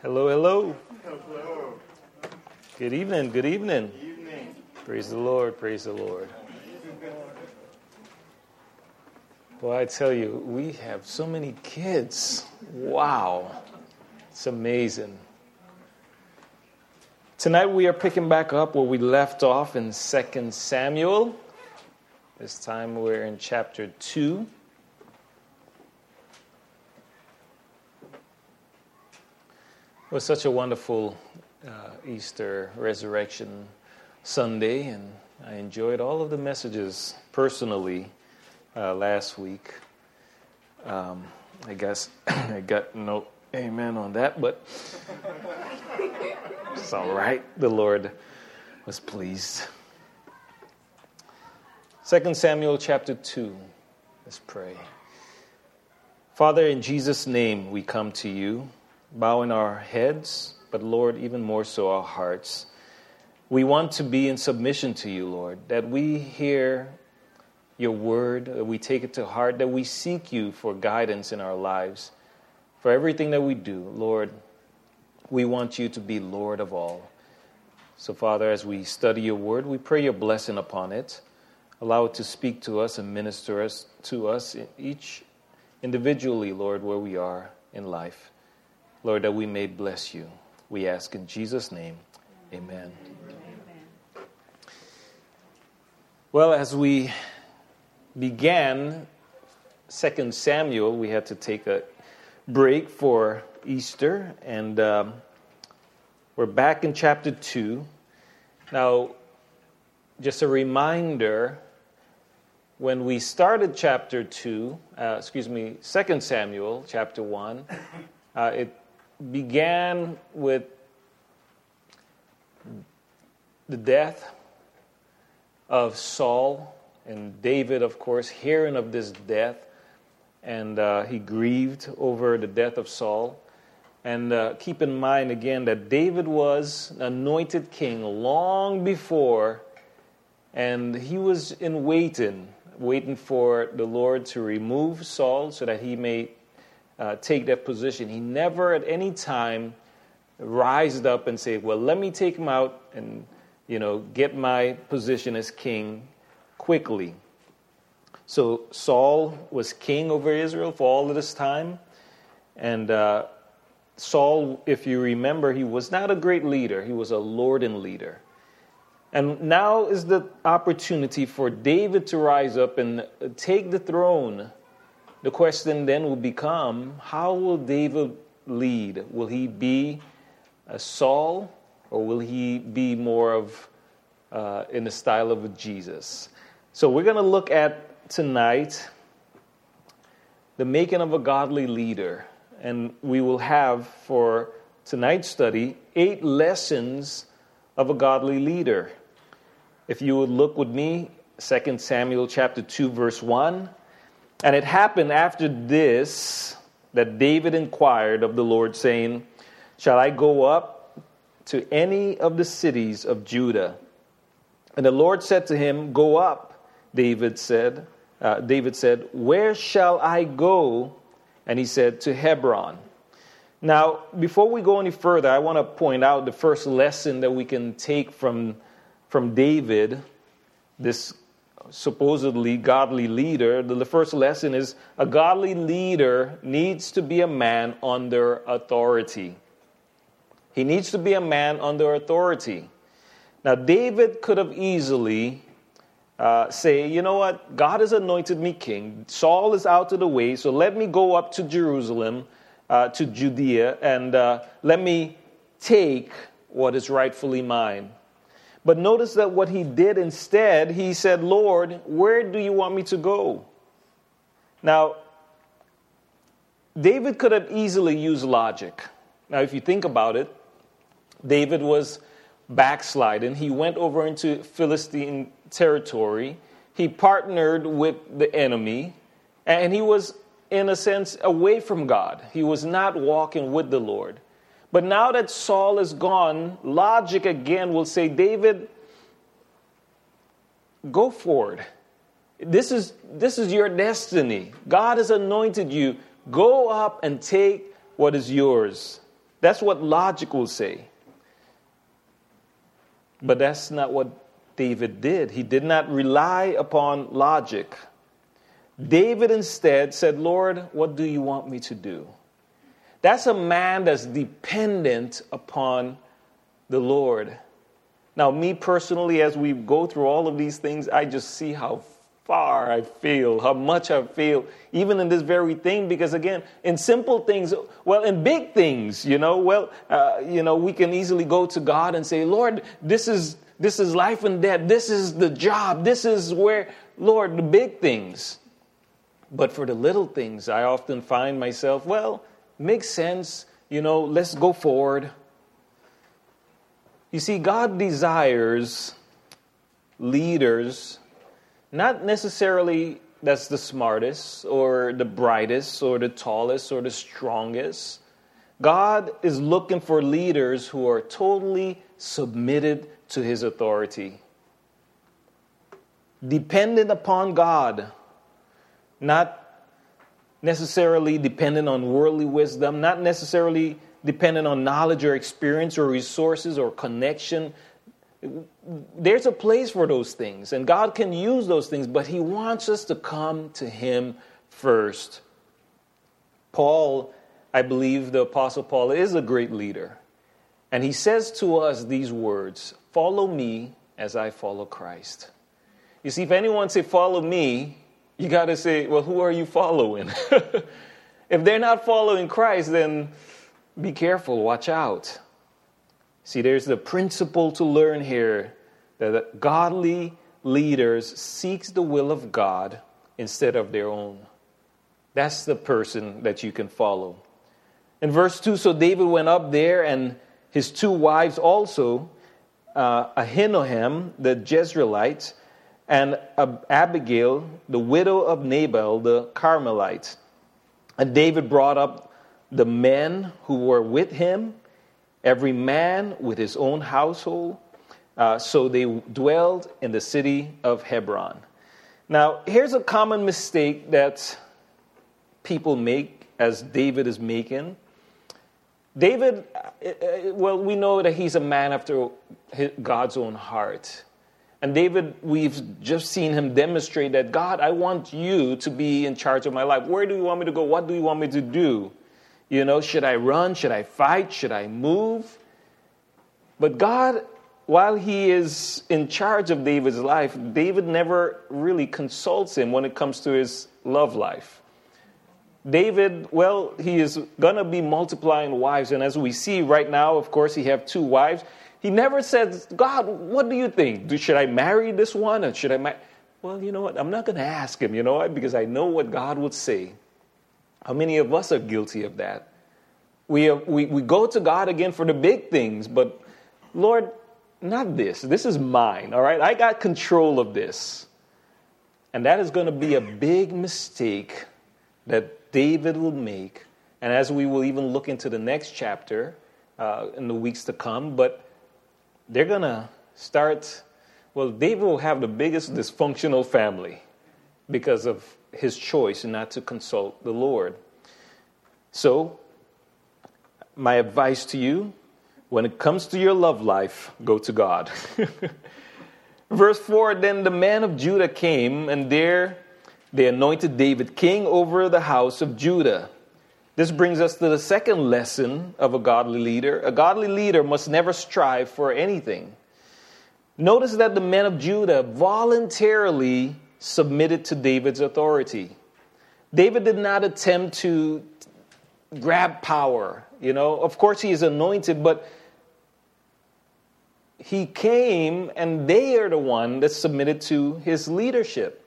Hello, hello. Hello. Good evening, good evening. Evening. Praise the Lord, praise the Lord. Well, I tell you, we have so many kids. Wow. It's amazing. Tonight we are picking back up where we left off in 2 Samuel. This time we're in chapter 2. It was such a wonderful Easter resurrection Sunday, and I enjoyed all of the messages personally last week. I guess I got no amen on that, but it's all right. The Lord was pleased. 2 Samuel chapter 2. Let's pray. Father, in Jesus' name we come to you, bowing our heads, but Lord, even more so our hearts. We want to be in submission to you, Lord, that we hear your word, that we take it to heart, that we seek you for guidance in our lives. For everything that we do, Lord, we want you to be Lord of all. So, Father, as we study your word, we pray your blessing upon it. Allow it to speak to us and minister to us each individually, Lord, where we are in life. Lord, that we may bless you. We ask in Jesus' name, amen. Amen. Well, as we began 2 Samuel, we had to take a break for Easter, and we're back in chapter 2. Now, just a reminder, when we started chapter 2 Samuel chapter 1, it began with the death of Saul, and David, of course, hearing of this death, and he grieved over the death of Saul. And keep in mind again that David was anointed king long before, and he was in waiting for the Lord to remove Saul so that he may take that position. He never at any time rised up and said, well, let me take him out and, get my position as king quickly. So Saul was king over Israel for all of this time. And Saul, if you remember, he was not a great leader. He was a lording leader. And now is the opportunity for David to rise up and take the throne. The question then will become, how will David lead? Will he be a Saul, or will he be more of in the style of Jesus? So we're going to look at tonight the making of a godly leader. And we will have for tonight's study 8 lessons of a godly leader. If you would look with me, 2 Samuel chapter 2, verse 1. And it happened after this that David inquired of the Lord, saying, shall I go up to any of the cities of Judah? And the Lord said to him, go up. David said, where shall I go? And he said, to Hebron. Now, before we go any further, I want to point out the first lesson that we can take from David, this supposedly godly leader. The first lesson is a godly leader needs to be a man under authority. He needs to be a man under authority. Now, David could have easily say, you know what, God has anointed me king. Saul is out of the way, so let me go up to Jerusalem, to Judea, and let me take what is rightfully mine. But notice that what he did instead, he said, Lord, where do you want me to go? Now, David could have easily used logic. Now, if you think about it, David was backsliding. He went over into Philistine territory. He partnered with the enemy, and he was, in a sense, away from God. He was not walking with the Lord. But now that Saul is gone, logic again will say, David, go forward. This is your destiny. God has anointed you. Go up and take what is yours. That's what logic will say. But that's not what David did. He did not rely upon logic. David instead said, Lord, what do you want me to do? That's a man that's dependent upon the Lord. Now, me personally, as we go through all of these things, I just see how far I fail, how much I fail, even in this very thing, because again, in simple things, well, in big things, we can easily go to God and say, Lord, this is life and death. This is the job. This is where, Lord, the big things. But for the little things, I often find myself, well, makes sense, let's go forward. You see, God desires leaders, not necessarily that's the smartest or the brightest or the tallest or the strongest. God is looking for leaders who are totally submitted to his authority, dependent upon God, not necessarily dependent on worldly wisdom, not necessarily dependent on knowledge or experience or resources or connection. There's a place for those things, and God can use those things, but he wants us to come to him first. Paul, I believe the Apostle Paul is a great leader, and he says to us these words, follow me as I follow Christ. You see, if anyone say, follow me, you got to say, well, who are you following? If they're not following Christ, then be careful, watch out. See, there's the principle to learn here that godly leaders seeks the will of God instead of their own. That's the person that you can follow. In verse 2, so David went up there and his two wives also, Ahinoam the Jezreelite, and Abigail, the widow of Nabal the Carmelite. And David brought up the men who were with him, every man with his own household. So they dwelled in the city of Hebron. Now, here's a common mistake that people make, as David is making. David, well, we know that he's a man after God's own heart. And David, we've just seen him demonstrate that, God, I want you to be in charge of my life. Where do you want me to go? What do you want me to do? Should I run? Should I fight? Should I move? But God, while he is in charge of David's life, David never really consults him when it comes to his love life. David, well, he is going to be multiplying wives. And as we see right now, of course, he have two wives. He never says, God, what do you think? Should I marry this one? Or should I marry? Well, you know what? I'm not going to ask him, because I know what God would say. How many of us are guilty of that? We go to God again for the big things, but Lord, not this. This is mine, all right? I got control of this. And that is going to be a big mistake that David will make. And as we will even look into the next chapter in the weeks to come, but they're going to start, well, David will have the biggest dysfunctional family because of his choice not to consult the Lord. So, my advice to you, when it comes to your love life, go to God. Verse 4, then the men of Judah came, and there they anointed David king over the house of Judah. This brings us to the second lesson of a godly leader. A godly leader must never strive for anything. Notice that the men of Judah voluntarily submitted to David's authority. David did not attempt to grab power. Of course he is anointed, but he came and they are the one that submitted to his leadership.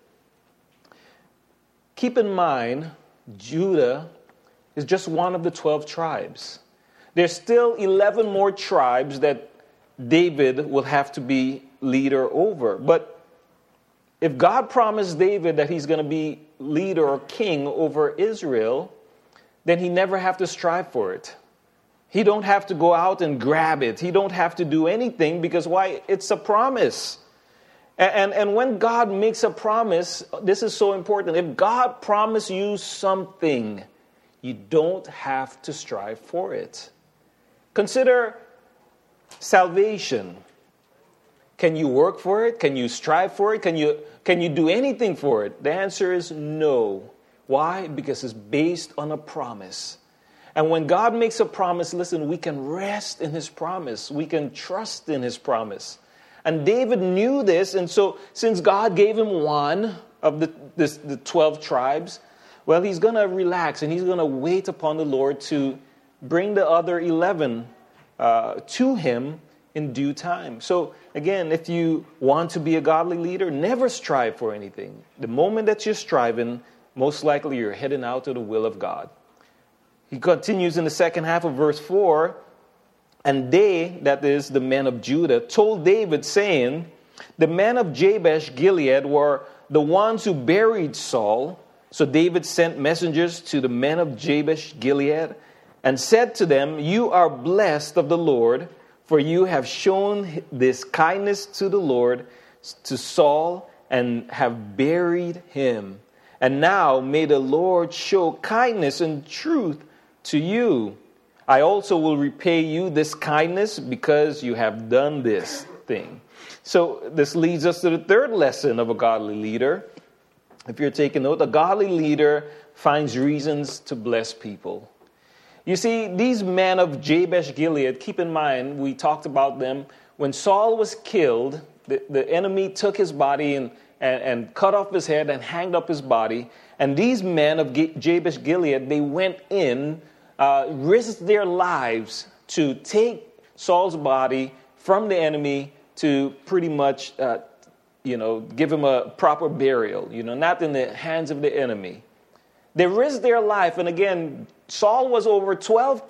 Keep in mind, Judah is just one of the 12 tribes. There's still 11 more tribes that David will have to be leader over. But if God promised David that he's going to be leader or king over Israel, then he never have to strive for it. He don't have to go out and grab it. He don't have to do anything because why? It's a promise. And when God makes a promise, this is so important. If God promised you something, you don't have to strive for it. Consider salvation. Can you work for it? Can you strive for it? Can you do anything for it? The answer is no. Why? Because it's based on a promise. And when God makes a promise, listen, we can rest in his promise. We can trust in his promise. And David knew this, and so since God gave him one of the 12 tribes, well, he's going to relax and he's going to wait upon the Lord to bring the other 11 to him in due time. So again, if you want to be a godly leader, never strive for anything. The moment that you're striving, most likely you're heading out to the will of God. He continues in the second half of verse 4, and they, that is the men of Judah, told David, saying, the men of Jabesh Gilead were the ones who buried Saul. So David sent messengers to the men of Jabesh Gilead and said to them, you are blessed of the Lord, for you have shown this kindness to the Lord, to Saul, and have buried him. And now may the Lord show kindness and truth to you. I also will repay you this kindness because you have done this thing. So this leads us to the third lesson of a godly leader. If you're taking note, a godly leader finds reasons to bless people. You see, these men of Jabesh Gilead, keep in mind, we talked about them. When Saul was killed, the enemy took his body and cut off his head and hanged up his body. And these men of Jabesh Gilead, they went in, risked their lives to take Saul's body from the enemy to pretty much, give him a proper burial, not in the hands of the enemy. They risked their life. And again, Saul was over 12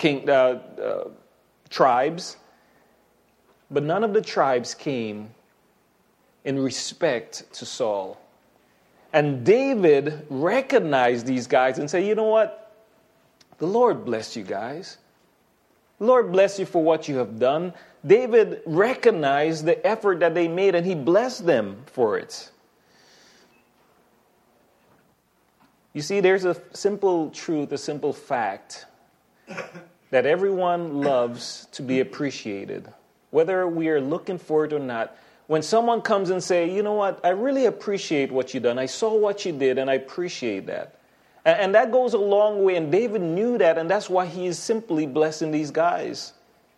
tribes, but none of the tribes came in respect to Saul. And David recognized these guys and said, you know what? The Lord bless you guys. The Lord bless you for what you have done. David recognized the effort that they made and he blessed them for it. You see, there's a simple truth, a simple fact that everyone loves to be appreciated, whether we are looking for it or not. When someone comes and say, you know what, I really appreciate what you done. I saw what you did and I appreciate that. And that goes a long way. And David knew that, and that's why he is simply blessing these guys.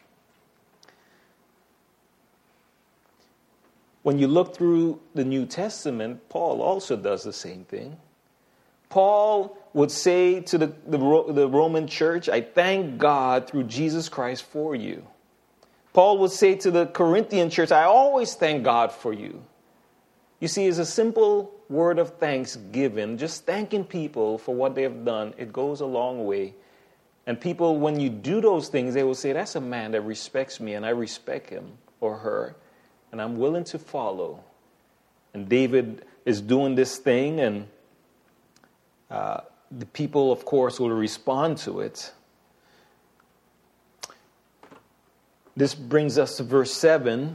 When you look through the New Testament, Paul also does the same thing. Paul would say to the Roman church, I thank God through Jesus Christ for you. Paul would say to the Corinthian church, I always thank God for you. You see, it's a simple word of thanksgiving, just thanking people for what they have done. It goes a long way. And people, when you do those things, they will say, that's a man that respects me, and I respect him or her, and I'm willing to follow. And David is doing this thing, and the people, of course, will respond to it. This brings us to verse 7.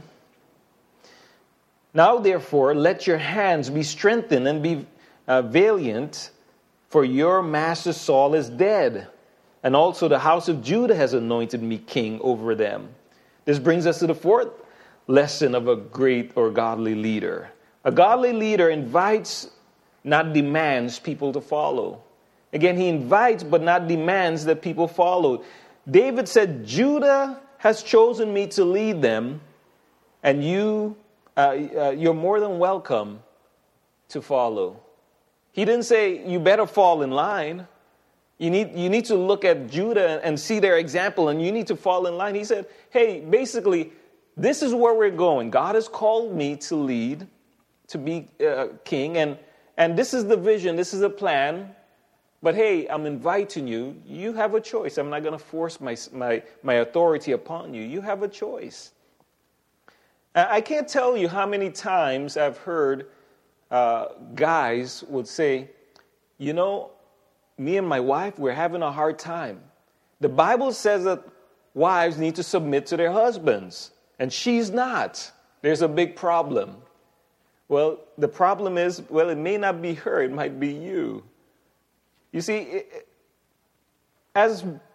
Now, therefore, let your hands be strengthened and be valiant, for your master Saul is dead, and also the house of Judah has anointed me king over them. This brings us to the fourth lesson of a great or godly leader. A godly leader invites, not demands people to follow. Again, he invites but not demands that people follow. David said, Judah has chosen me to lead them, and you're more than welcome to follow. He didn't say, you better fall in line. You need to look at Judah and see their example, and you need to fall in line. He said, hey, basically, this is where we're going. God has called me to lead, to be king, and this is the vision, this is a plan. But hey, I'm inviting you. You have a choice. I'm not going to force my authority upon you. You have a choice. I can't tell you how many times I've heard guys would say, you know, me and my wife, we're having a hard time. The Bible says that wives need to submit to their husbands, and she's not. There's a big problem. Well, the problem is, it may not be her, it might be you. You see, as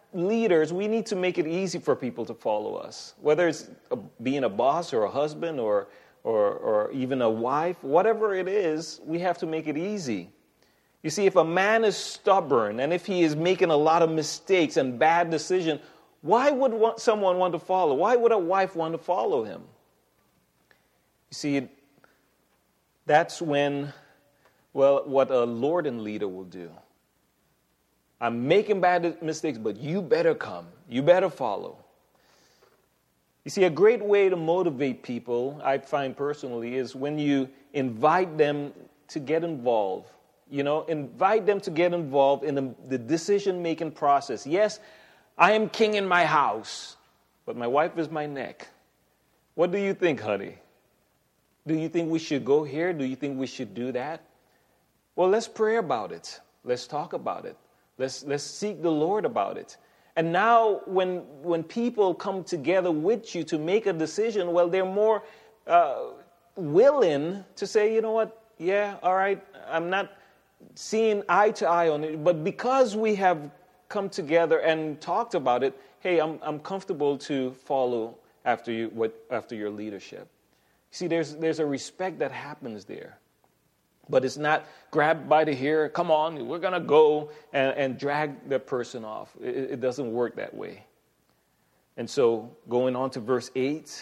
leaders, we need to make it easy for people to follow us. Whether it's being a boss or a husband or even a wife, whatever it is, we have to make it easy. You see, if a man is stubborn and if he is making a lot of mistakes and bad decisions, why would someone want to follow? Why would a wife want to follow him? You see, that's when, what a Lord and leader will do. I'm making bad mistakes, but you better come. You better follow. You see, a great way to motivate people, I find personally, is when you invite them to get involved. Invite them to get involved in the decision-making process. Yes, I am king in my house, but my wife is my neck. What do you think, honey? Do you think we should go here? Do you think we should do that? Well, let's pray about it. Let's talk about it. Let's seek the Lord about it. And now when people come together with you to make a decision, well, they're more willing to say, you know what, yeah, all right, I'm not seeing eye to eye on it, but because we have come together and talked about it, hey, I'm comfortable to follow after your leadership. See, there's a respect that happens there. But it's not grabbed by the hair, come on, we're going to go and drag the person off. It doesn't work that way. And so going on to verse 8.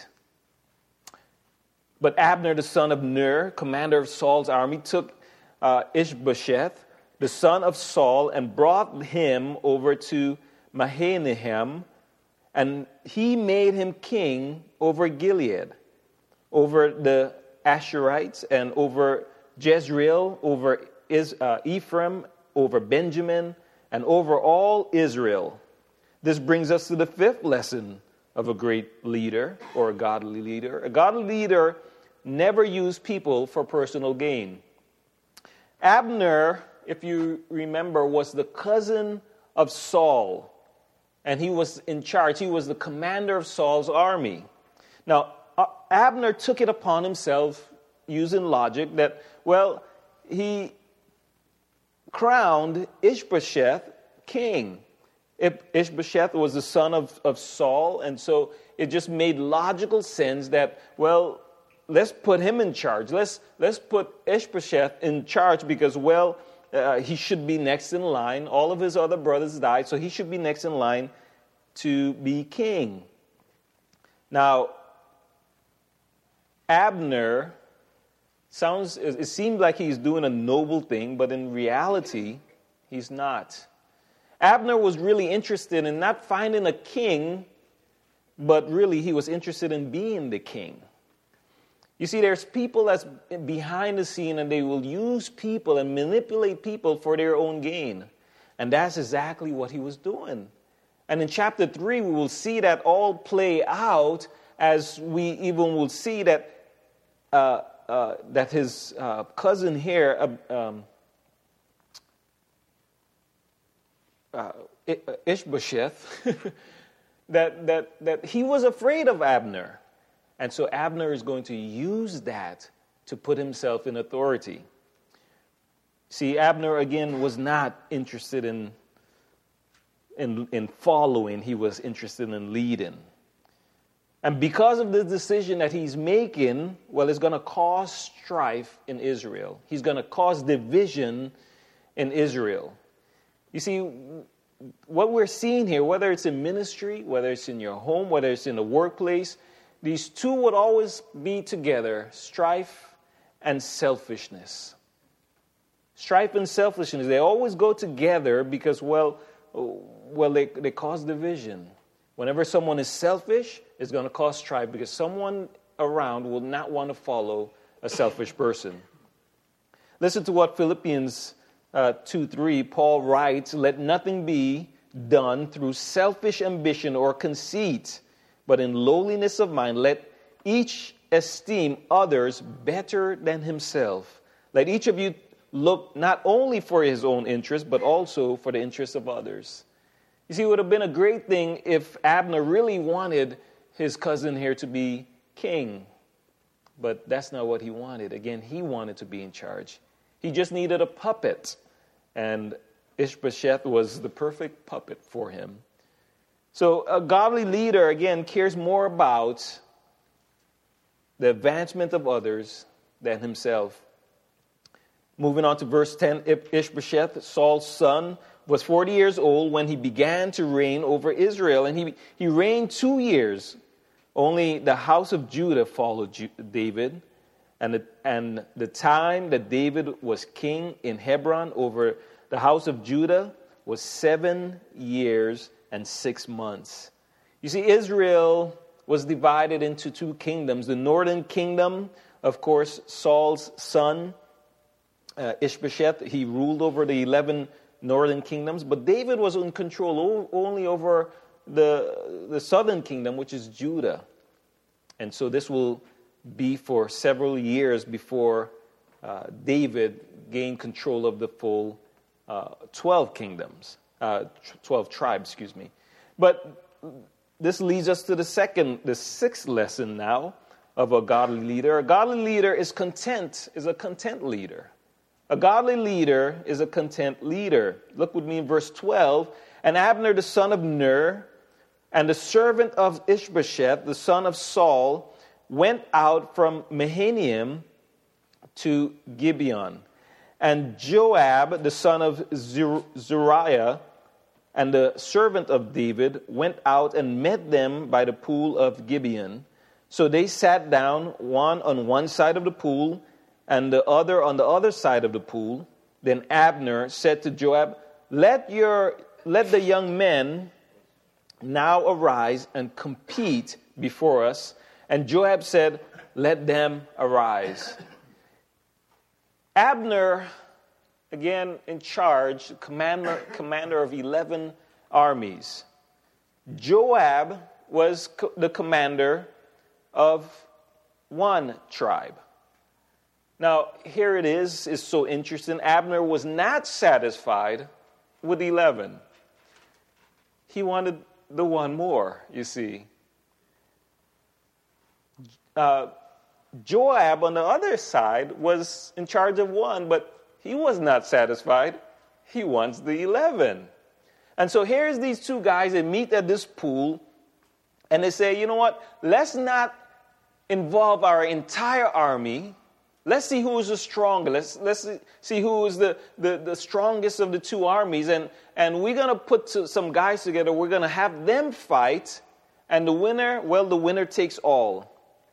But Abner, the son of Ner, commander of Saul's army, took Ishbosheth, the son of Saul, and brought him over to Mahanaim, and he made him king over Gilead, over the Asherites, and over Jezreel, over Ephraim, over Benjamin, and over all Israel. This brings us to the fifth lesson of a great leader or a godly leader. A godly leader never used people for personal gain. Abner, if you remember, was the cousin of Saul, and he was in charge. He was the commander of Saul's army. Now, Abner took it upon himself, using logic, that, well, he crowned Ishbosheth king. Ishbosheth was the son of Saul, and so it just made logical sense that, well, let's put him in charge. Let's put Ishbosheth in charge because, well, he should be next in line. All of his other brothers died, so he should be next in line to be king. Now, Abner it seems like he's doing a noble thing, but in reality, he's not. Abner was really interested in not finding a king, but really he was interested in being the king. You see, there's people that's behind the scene, and they will use people and manipulate people for their own gain. And that's exactly what he was doing. And in chapter 3, we will see that all play out, as we even will see that that his cousin here, Ishbosheth, that he was afraid of Abner. And so Abner is going to use that to put himself in authority. See, Abner, again, was not interested in following. He was interested in leading. And because of the decision that he's making, well, it's going to cause strife in Israel. He's going to cause division in Israel. You see, what we're seeing here, whether it's in ministry, whether it's in your home, whether it's in the workplace, these two would always be together, strife and selfishness. Strife and selfishness, they always go together because, they cause division. Whenever someone is selfish, it's going to cause strife because someone around will not want to follow a selfish person. Listen to what Philippians 2:3, Paul writes, "Let nothing be done through selfish ambition or conceit, but in lowliness of mind, let each esteem others better than himself. Let each of you look not only for his own interest, but also for the interests of others." You see, it would have been a great thing if Abner really wanted his cousin here to be king. But that's not what he wanted. Again, he wanted to be in charge. He just needed a puppet. And Ishbosheth was the perfect puppet for him. So a godly leader, again, cares more about the advancement of others than himself. Moving on to verse 10, Ishbosheth, Saul's son, was 40 years old when he began to reign over Israel, and he reigned 2 years. Only the house of Judah followed David, and the time that David was king in Hebron over the house of Judah was 7 years and 6 months. You see, Israel was divided into two kingdoms. The northern kingdom, of course, Saul's son, Ishbosheth, he ruled over the 11 northern kingdoms, but David was in control only over the southern kingdom, which is Judah. And so this will be for several years before David gained control of the full 12 kingdoms, 12 tribes, But this leads us to the sixth lesson now of a godly leader. A godly leader is a content leader. A godly leader is a content leader. Look with me in verse 12. And Abner, the son of Ner, and the servant of Ishbosheth, the son of Saul, went out from Mahanaim to Gibeon. And Joab, the son of Zeruiah, and the servant of David, went out and met them by the pool of Gibeon. So they sat down, one on one side of the pool, and the other on the other side of the pool. Then Abner said to Joab, Let the young men now arise and compete before us. And Joab said, Let them arise. Abner, again in charge, commander of 11 armies. Joab was the commander of one tribe. Now, here it is so interesting. Abner was not satisfied with 11. He wanted the one more, you see. Joab, on the other side, was in charge of one, but he was not satisfied. He wants the 11. And so here's these two guys, they meet at this pool, and they say, you know what, let's not involve our entire army. Let's see who is the strongest. Let's see who is the strongest of the two armies. And we're going to put some guys together. We're going to have them fight. And the winner takes all.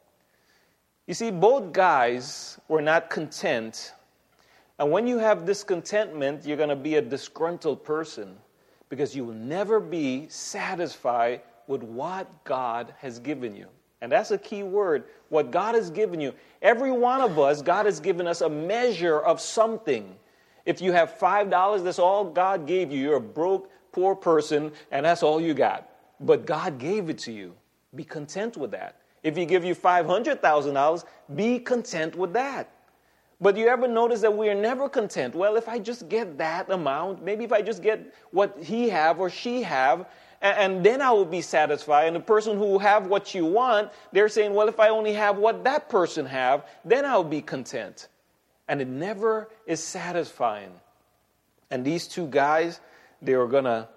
You see, both guys were not content. And when you have discontentment, you're going to be a disgruntled person, because you will never be satisfied with what God has given you. And that's a key word, what God has given you. Every one of us, God has given us a measure of something. If you have $5, that's all God gave you. You're a broke, poor person, and that's all you got. But God gave it to you. Be content with that. If He give you $500,000, be content with that. But you ever notice that we are never content? Well, if I just get that amount, maybe if I just get what he have or she have, and then I will be satisfied. And the person who have what you want, they're saying, well, if I only have what that person have, then I'll be content. And it never is satisfying. And these two guys, they were going to,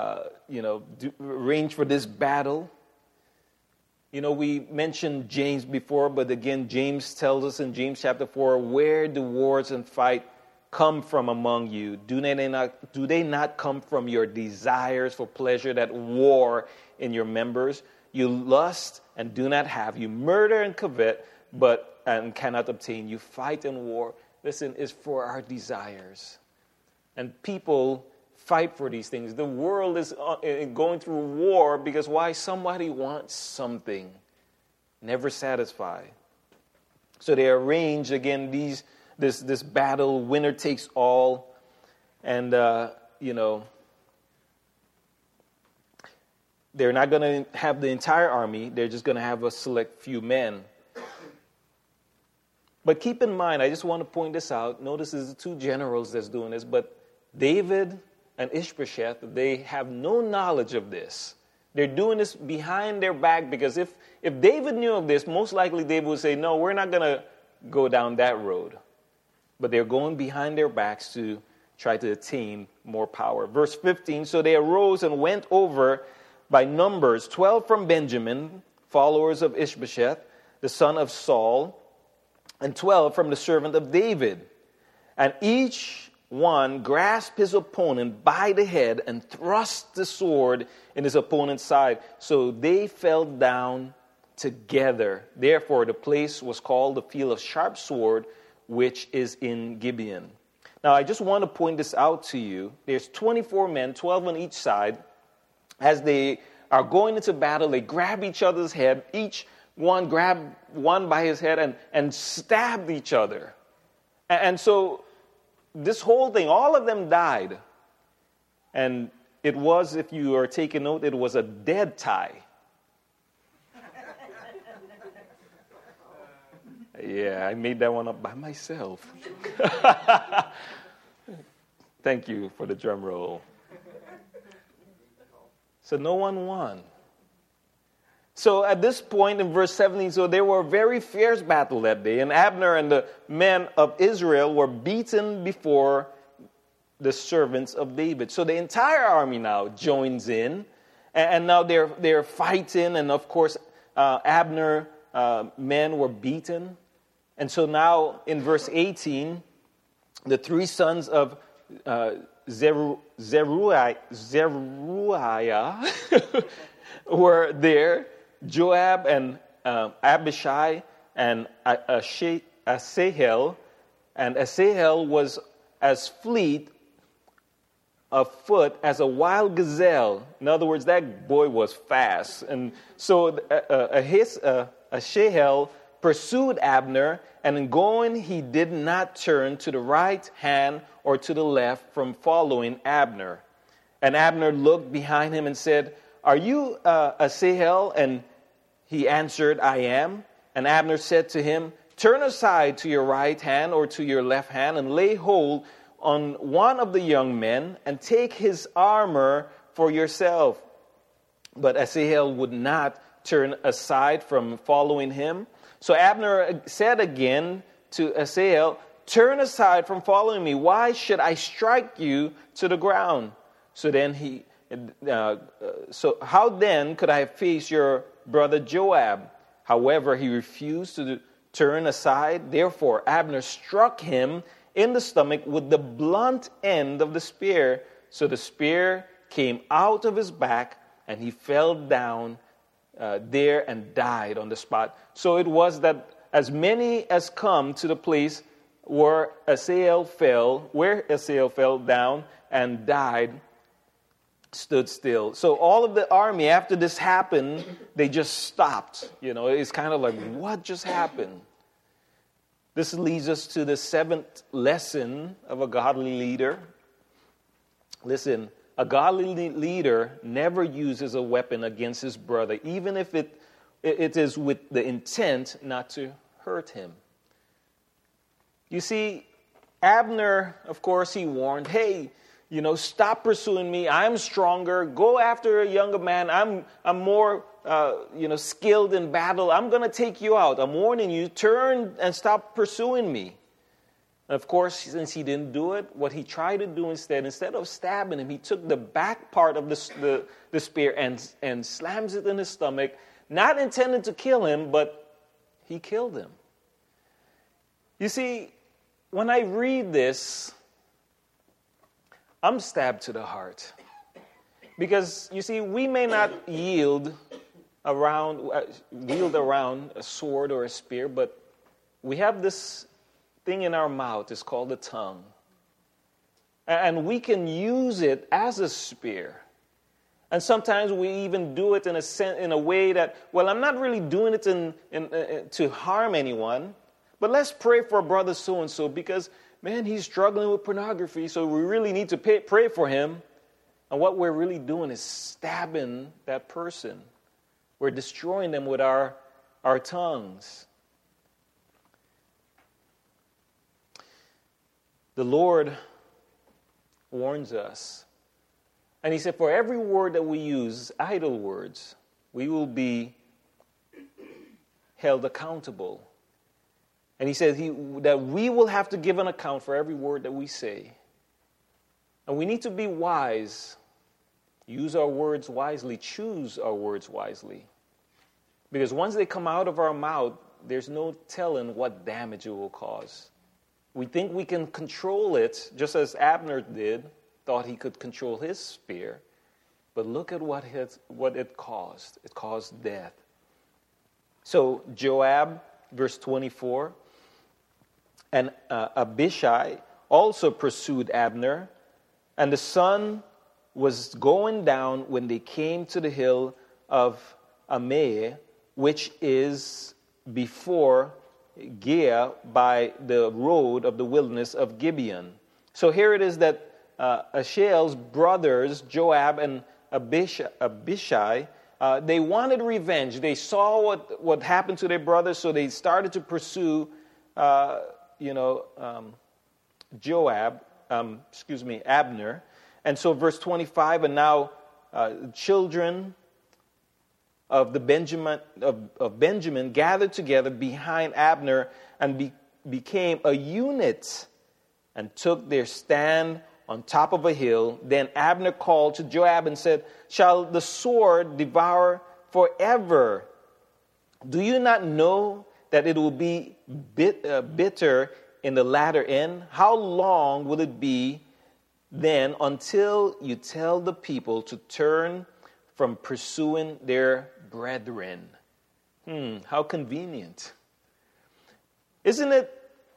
arrange for this battle. You know, we mentioned James before, but again, James tells us in James chapter 4, where do wars and fight come from among you? Do they not come from your desires for pleasure that war in your members? You lust and do not have. You murder and covet, and cannot obtain. You fight and war. Listen, is for our desires. And people fight for these things. The world is going through war because why? Somebody wants something. Never satisfied. So they arrange again this battle, winner takes all, and they're not going to have the entire army. They're just going to have a select few men. But keep in mind, I just want to point this out. Notice there's the two generals that's doing this, but David and Ishbosheth, they have no knowledge of this. They're doing this behind their back, because if David knew of this, most likely David would say, no, we're not going to go down that road. But they're going behind their backs to try to attain more power. Verse 15, so they arose and went over by numbers, 12 from Benjamin, followers of Ishbosheth, the son of Saul, and 12 from the servant of David. And each one grasped his opponent by the head and thrust the sword in his opponent's side. So they fell down together. Therefore, the place was called the Field of Sharp Sword, which is in Gibeon. Now, I just want to point this out to you. There's 24 men, 12 on each side. As they are going into battle, they grab each other's head. Each one grabbed one by his head and stabbed each other. And so this whole thing, all of them died. And it was, if you are taking note, it was a dead tie. Yeah, I made that one up by myself. Thank you for the drum roll. So no one won. So at this point in verse 17, so there were a very fierce battle that day, and Abner and the men of Israel were beaten before the servants of David. So the entire army now joins in, and now they're fighting, and of course Abner men were beaten. And so now in verse 18, the three sons of Zeruiah were there, Joab and Abishai and Asahel. And Asahel was as fleet of foot as a wild gazelle. In other words, that boy was fast. And so Asahel pursued Abner, and in going he did not turn to the right hand or to the left from following Abner. And Abner looked behind him and said, "Are you Asahel?" And he answered, "I am." And Abner said to him, "Turn aside to your right hand or to your left hand, and lay hold on one of the young men, and take his armor for yourself." But Asahel would not turn aside from following him. So Abner said again to Asahel, "Turn aside from following me. Why should I strike you to the ground?" So how then could I face your brother Joab? However, he refused to turn aside. Therefore, Abner struck him in the stomach with the blunt end of the spear. So the spear came out of his back, and he fell down there and died on the spot. So it was that as many as come to the place where Asahel fell down and died, stood still. So all of the army, after this happened, they just stopped. It's kind of like, what just happened? This leads us to the seventh lesson of a godly leader. Listen, a godly leader never uses a weapon against his brother, even if it is with the intent not to hurt him. You see, Abner, of course, he warned, "Hey, stop pursuing me. I'm stronger. Go after a younger man. I'm more, skilled in battle. I'm going to take you out. I'm warning you. Turn and stop pursuing me." And of course, since he didn't do it, what he tried to do instead of stabbing him, he took the back part of the spear and slams it in his stomach, not intending to kill him, but he killed him. You see, when I read this, I'm stabbed to the heart. Because, you see, we may not wield around a sword or a spear, but we have this thing in our mouth. It's called the tongue. And we can use it as a spear. And sometimes we even do it in a way that, well, I'm not really doing it to harm anyone, but let's pray for brother so-and-so because, man, he's struggling with pornography, so we really need to pray for him. And what we're really doing is stabbing that person. We're destroying them with our tongues. The Lord warns us. And he said, for every word that we use, idle words, we will be held accountable. And he said that we will have to give an account for every word that we say. And we need to be wise use our words wisely, choose our words wisely. Because once they come out of our mouth, there's no telling what damage it will cause. We think we can control it, just as Abner did, thought he could control his spear. But look at what it caused. It caused death. So Joab, verse 24, and Abishai also pursued Abner, and the sun was going down when they came to the hill of Ameh, which is before Giah by the road of the wilderness of Gibeon. So here it is that Ashael's brothers, Joab and Abishai, they wanted revenge. They saw what happened to their brothers, so they started to pursue, Abner. And so verse 25, and now children of Benjamin gathered together behind Abner and became a unit and took their stand on top of a hill. Then Abner called to Joab and said, "Shall the sword devour forever? Do you not know that it will be bitter in the latter end? How long will it be then until you tell the people to turn from pursuing their brethren?" How convenient. Isn't it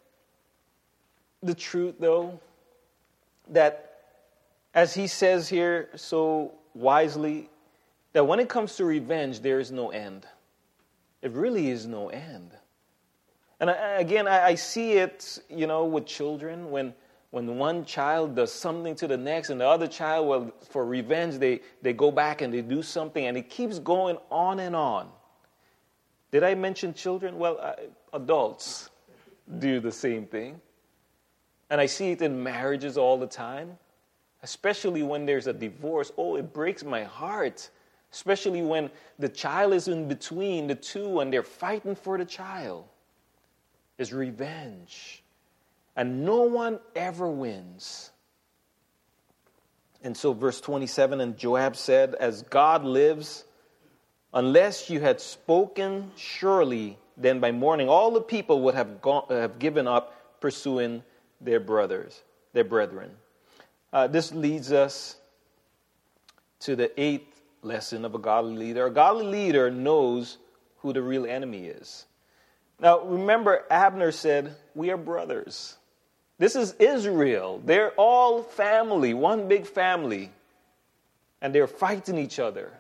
the truth, though, that as he says here so wisely, that when it comes to revenge, there is no end. It really is no end. And I see it, with children, when one child does something to the next and the other child, well, for revenge, they go back and they do something, and it keeps going on and on. Did I mention children? Well, adults do the same thing. And I see it in marriages all the time, especially when there's a divorce. Oh, it breaks my heart, especially when the child is in between the two and they're fighting for the child. It's revenge. And no one ever wins. And so verse 27, and Joab said, "As God lives, unless you had spoken surely, then by morning all the people would have given up pursuing their brethren." This leads us to the 8th lesson of a godly leader. A godly leader knows who the real enemy is. Now, remember, Abner said, "We are brothers." This is Israel. They're all family, one big family. And they're fighting each other.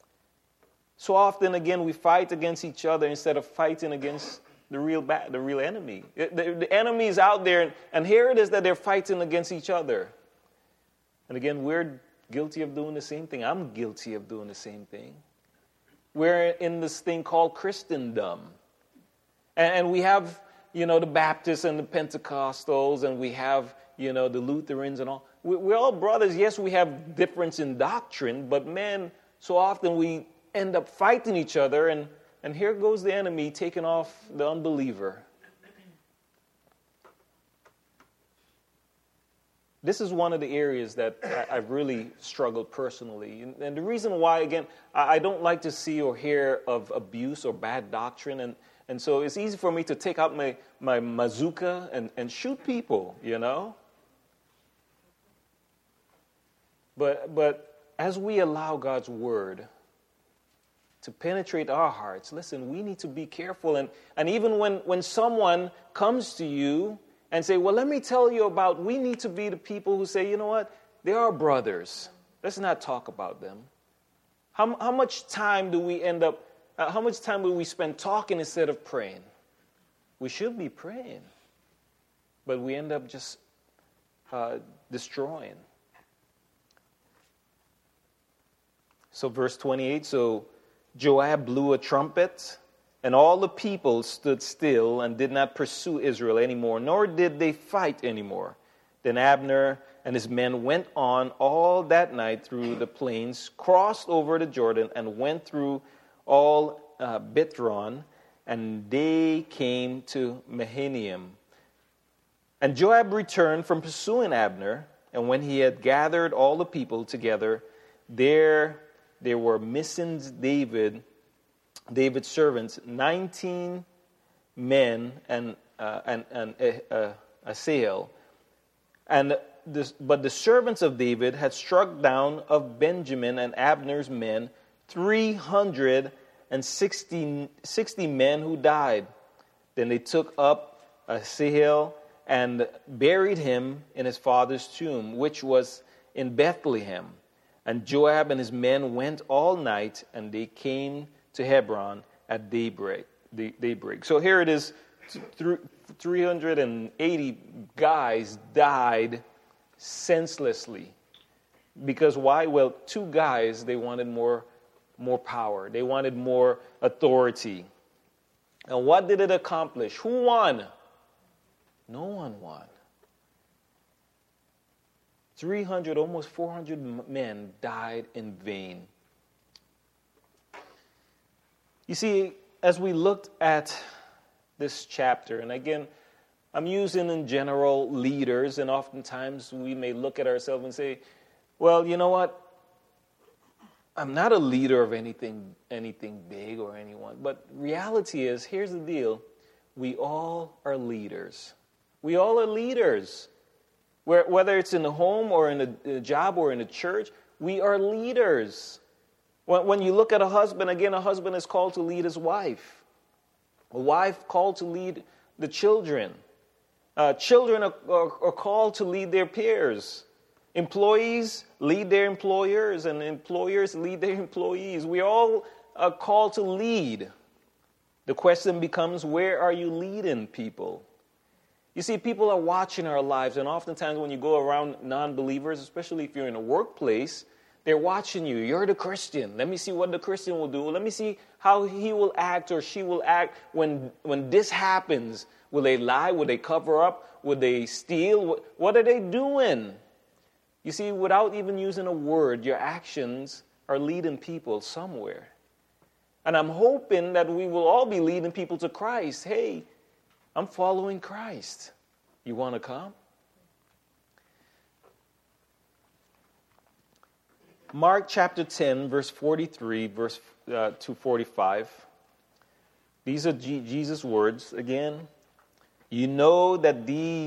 So often, again, we fight against each other instead of fighting against the real enemy. The enemy is out there, and here it is that they're fighting against each other. And again, we're guilty of doing the same thing. I'm guilty of doing the same thing. We're in this thing called Christendom. And we have, the Baptists and the Pentecostals, and we have, the Lutherans and all. We're all brothers. Yes, we have difference in doctrine, but man, so often we end up fighting each other, and here goes the enemy taking off the unbeliever. This is one of the areas that I've really struggled personally. And the reason why, again, I don't like to see or hear of abuse or bad doctrine. And so it's easy for me to take out my bazooka and shoot people, But as we allow God's word to penetrate our hearts, listen, we need to be careful. And even when someone comes to you and say, well, let me tell you we need to be the people who say, you know what, they are brothers. Let's not talk about them. How much time do we how much time will we spend talking instead of praying? We should be praying, but we end up just destroying. So verse 28, so Joab blew a trumpet, and all the people stood still and did not pursue Israel anymore, nor did they fight anymore. Then Abner and his men went on all that night through the plains, crossed over the Jordan, and went through all Bithron, and they came to Mahanaim. And Joab returned from pursuing Abner, and when he had gathered all the people together, there were missing David's servants, 19 men and Asahel. But the servants of David had struck down of Benjamin and Abner's men 360 men who died. Then they took up Asahel and buried him in his father's tomb, which was in Bethlehem. And Joab and his men went all night, and they came to Hebron at daybreak. So here it is, 380 guys died senselessly. Because why? Well, 2 guys, they wanted more power. They wanted more authority. And what did it accomplish? Who won? No one won. 300, almost 400 men died in vain. You see, as we looked at this chapter, and again, I'm using in general leaders, and oftentimes we may look at ourselves and say, well, you know what? I'm not a leader of anything big or anyone. But reality is, here's the deal. We all are leaders. We all are leaders. Whether it's in the home or in a job or in a church, we are leaders. When you look at a husband, again, a husband is called to lead his wife. A wife called to lead the children. Children are called to lead their peers. Employees lead their employers, and employers lead their employees. We all are called to lead. The question becomes, where are you leading people? You see, people are watching our lives, and oftentimes when you go around non-believers, especially if you're in a workplace, they're watching you. You're the Christian. Let me see what the Christian will do. Let me see how he will act or she will act when this happens. Will they lie? Will they cover up? Will they steal? What are they doing? You see, without even using a word, your actions are leading people somewhere. And I'm hoping that we will all be leading people to Christ. Hey, I'm following Christ. You want to come? Mark chapter 10, verse 43, verse to 45. These are Jesus' words. Again, you know that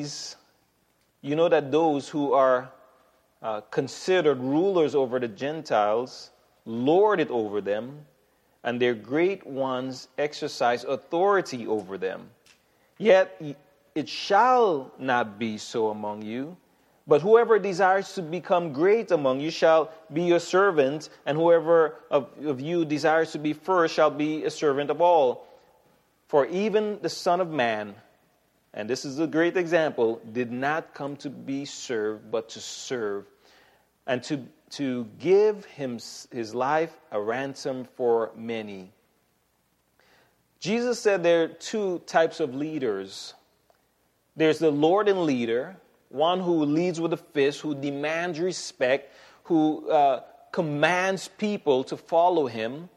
those who are considered rulers over the Gentiles lord it over them, and their great ones exercise authority over them. Yet it shall not be so among you, but whoever desires to become great among you shall be your servant, and whoever of you desires to be first shall be a servant of all. For even the Son of Man, and this is a great example, did not come to be served, but to serve, and to give his life a ransom for many. Jesus said there are 2 types of leaders. There's the Lord and leader, one who leads with a fist, who demands respect, who commands people to follow him,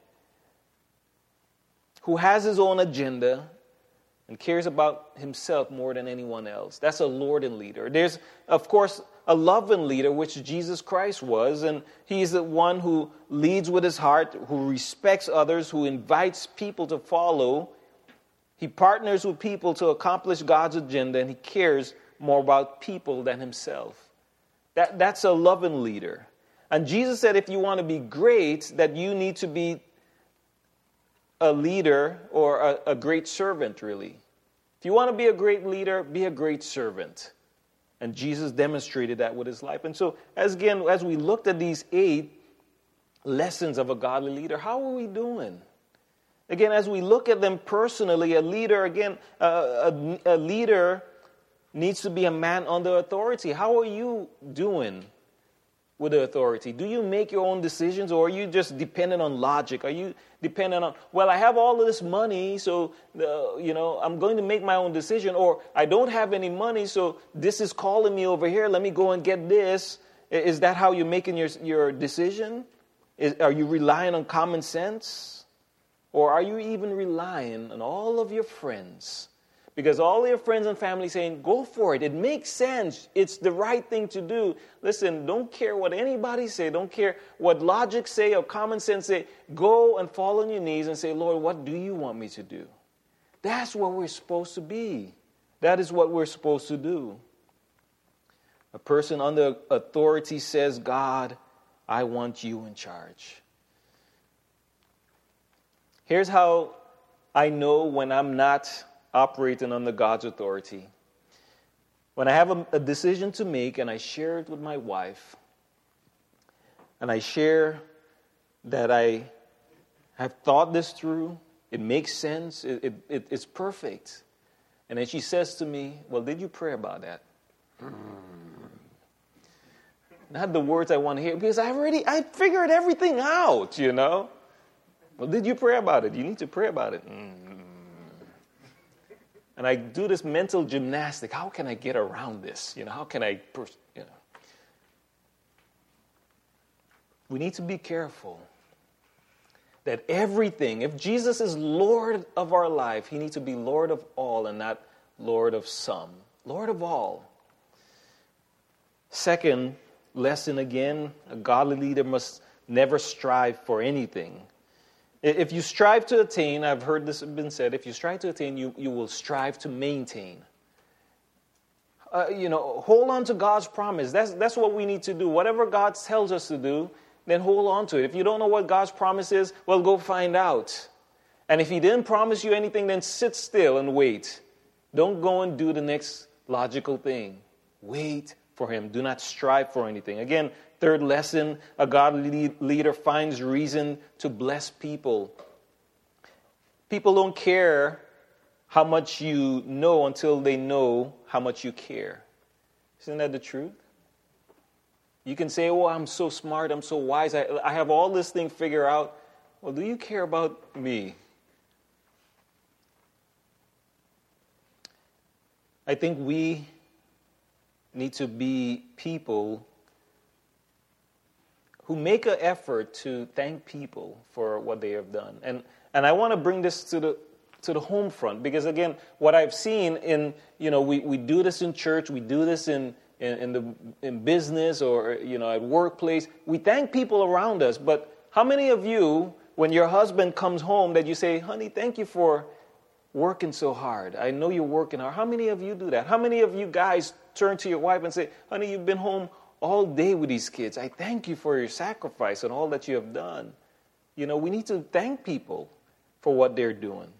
who has his own agenda and cares about himself more than anyone else. That's a Lord and leader. There's, of course, a loving leader, which Jesus Christ was, and he's the one who leads with his heart, who respects others, who invites people to follow. He partners with people to accomplish God's agenda, and he cares more about people than himself. That's a loving leader. And Jesus said if you want to be great, that you need to be a leader or a great servant, really. If you want to be a great leader, be a great servant. And Jesus demonstrated that with his life. And so, as we looked at these 8 lessons of a godly leader, how are we doing? Again, as we look at them personally, a leader, a leader needs to be a man under authority. How are you doing with the authority? Do you make your own decisions, or are you just dependent on logic? Are you dependent on, well, I have all of this money, so I'm going to make my own decision, or I don't have any money, so this is calling me over here, let me go and get this. Is that how you're making your decision? Are you relying on common sense? Or are you even relying on all of your friends? because all your friends and family saying, go for it. It makes sense. It's the right thing to do. Listen, don't care what anybody say. Don't care what logic say or common sense say. Go and fall on your knees and say, Lord, what do you want me to do? That's what we're supposed to be. That is what we're supposed to do. A person under authority says, God, I want you in charge. Here's how I know when I'm not operating under God's authority. When I have a decision to make and I share it with my wife, and I share that I have thought this through, it makes sense, it's perfect. And then she says to me, well, did you pray about that? Not the words I want to hear, because I figured everything out, you know. Well, did you pray about it? You need to pray about it. And I do this mental gymnastic. How can I get around this? You know, how can I, We need to be careful that everything, if Jesus is Lord of our life, he needs to be Lord of all and not Lord of some. Lord of all. Second lesson again, a godly leader must never strive for anything. If you strive to attain, I've heard this been said, if you strive to attain, you will strive to maintain. Hold on to God's promise. That's what we need to do. Whatever God tells us to do, then hold on to it. If you don't know what God's promise is, well, go find out. And if he didn't promise you anything, then sit still and wait. Don't go and do the next logical thing. Wait for him. Do not strive for anything. Again, third lesson, a godly leader finds reason to bless people. People don't care how much you know until they know how much you care. Isn't that the truth? You can say, oh, I'm so smart, I'm so wise, I have all this thing figured out. Well, do you care about me? I think we need to be people who make an effort to thank people for what they have done. And I want to bring this to the home front, because again, what I've seen we do this in church, we do this in business or at workplace. We thank people around us, but how many of you, when your husband comes home, that you say, honey, thank you for working so hard. I know you're working hard. How many of you do that? How many of you guys turn to your wife and say, honey, you've been home all day with these kids. I thank you for your sacrifice and all that you have done. We need to thank people for what they're doing.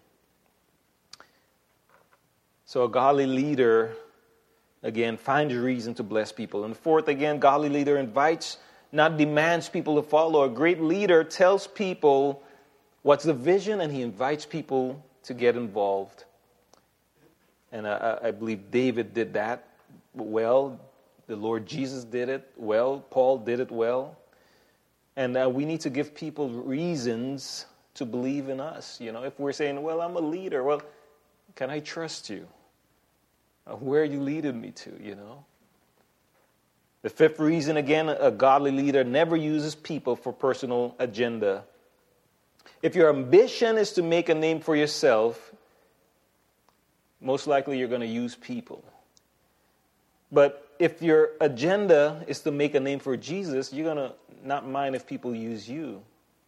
So a godly leader, again, finds reason to bless people. And fourth, again, godly leader invites, not demands people to follow. A great leader tells people what's the vision, and he invites people to get involved. And I believe David did that well. The Lord Jesus did it well. Paul did it well. And we need to give people reasons to believe in us. If we're saying, well, I'm a leader, well, can I trust you? Where are you leading me to, The fifth reason, again, a godly leader never uses people for personal agenda. If your ambition is to make a name for yourself, most likely you're going to use people. But if your agenda is to make a name for Jesus, you're going to not mind if people use you.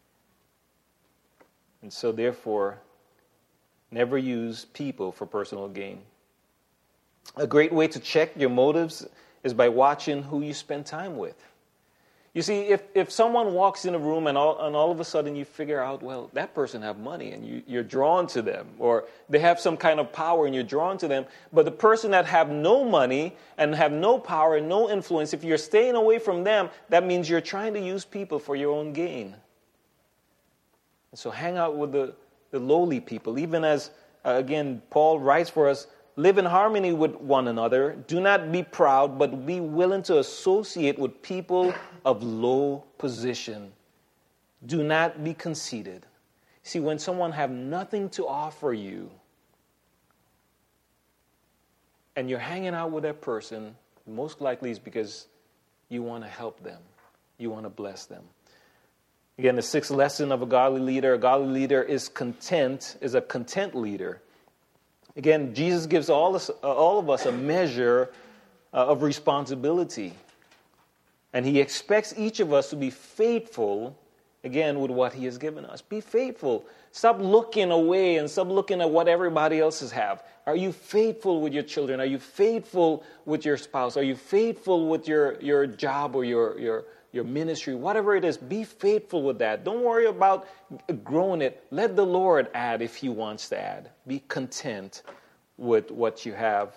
And so therefore, never use people for personal gain. A great way to check your motives is by watching who you spend time with. You see, if someone walks in a room and all of a sudden you figure out, well, that person have money and you're drawn to them, or they have some kind of power and you're drawn to them, but the person that have no money and have no power and no influence, if you're staying away from them, that means you're trying to use people for your own gain. And so hang out with the lowly people, even as, again, Paul writes for us, live in harmony with one another. Do not be proud, but be willing to associate with people of low position. Do not be conceited. See, when someone have nothing to offer you, and you're hanging out with that person, most likely it's because you want to help them. You want to bless them. Again, the sixth lesson of a godly leader is a content leader. Again, Jesus gives all of us a measure of responsibility. And he expects each of us to be faithful, again, with what he has given us. Be faithful. Stop looking away and stop looking at what everybody else have. Are you faithful with your children? Are you faithful with your spouse? Are you faithful with your job or your ministry? Whatever it is, be faithful with that. Don't worry about growing it. Let the Lord add if he wants to add. Be content with what you have.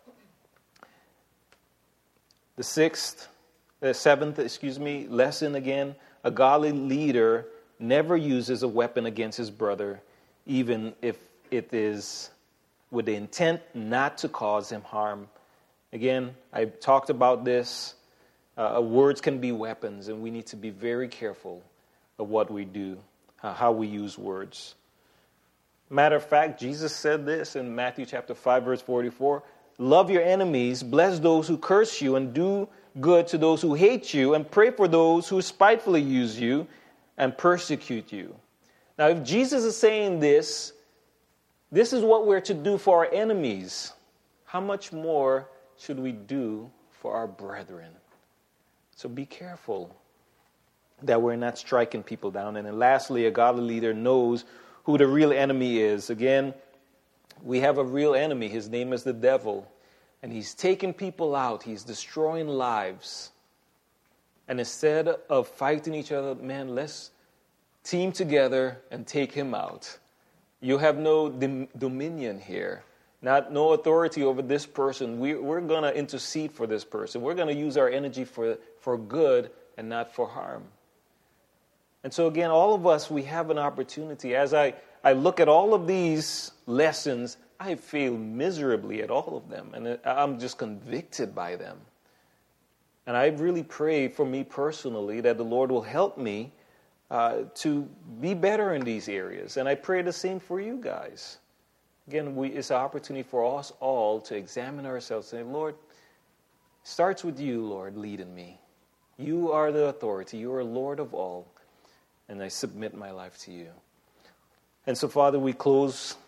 The seventh lesson again, a godly leader never uses a weapon against his brother, even if it is with the intent not to cause him harm. Again, I talked about this. Words can be weapons, and we need to be very careful of what we do, how we use words. Matter of fact, Jesus said this in Matthew chapter 5, verse 44, love your enemies, bless those who curse you, and do good to those who hate you, and pray for those who spitefully use you and persecute you. Now, if Jesus is saying this is what we're to do for our enemies. How much more should we do for our brethren? So be careful that we're not striking people down. And then lastly, a godly leader knows who the real enemy is. Again, we have a real enemy. His name is the devil. And he's taking people out. He's destroying lives. And instead of fighting each other, man, let's team together and take him out. You have no dominion here. No authority over this person. We're going to intercede for this person. We're going to use our energy for good and not for harm. And so again, all of us, we have an opportunity. As I look at all of these lessons, I fail miserably at all of them. And I'm just convicted by them. And I really pray for me personally that the Lord will help me to be better in these areas. And I pray the same for you guys. Again, it's an opportunity for us all to examine ourselves and say, Lord, it starts with you, Lord, leading me. You are the authority. You are Lord of all. And I submit my life to you. And so, Father, we close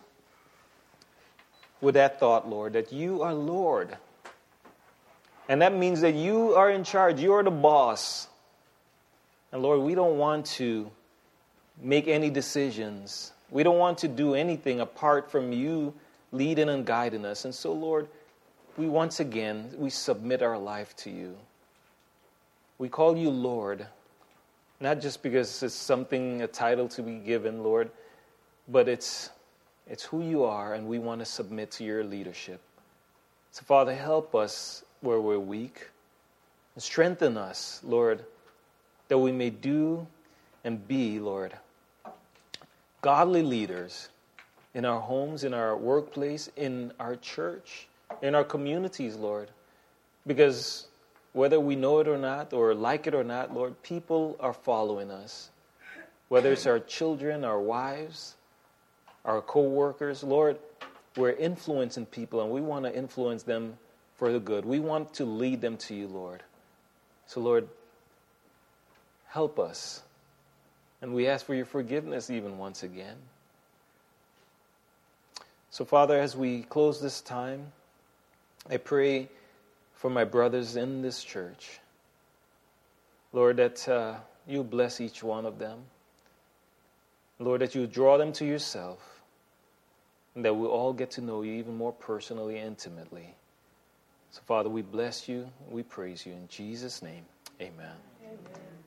with that thought, Lord, that you are Lord. And that means that you are in charge. You are the boss. And Lord, we don't want to make any decisions. We don't want to do anything apart from you leading and guiding us. And so, Lord, we submit our life to you. We call you Lord, not just because it's a title to be given, Lord, but it's who you are, and we want to submit to your leadership. So, Father, help us where we're weak, and strengthen us, Lord, that we may do and be, Lord, godly leaders in our homes, in our workplace, in our church, in our communities, Lord. Because whether we know it or not, or like it or not, Lord, people are following us. Whether it's our children, our wives, our co-workers, Lord, we're influencing people, and we want to influence them for the good. We want to lead them to you, Lord. So, Lord, help us. And we ask for your forgiveness even once again. So, Father, as we close this time, I pray for my brothers in this church. Lord, that you bless each one of them. Lord, that you draw them to yourself. And that we'll all get to know you even more personally and intimately. So, Father, we bless you. We praise you. In Jesus' name, amen. Amen.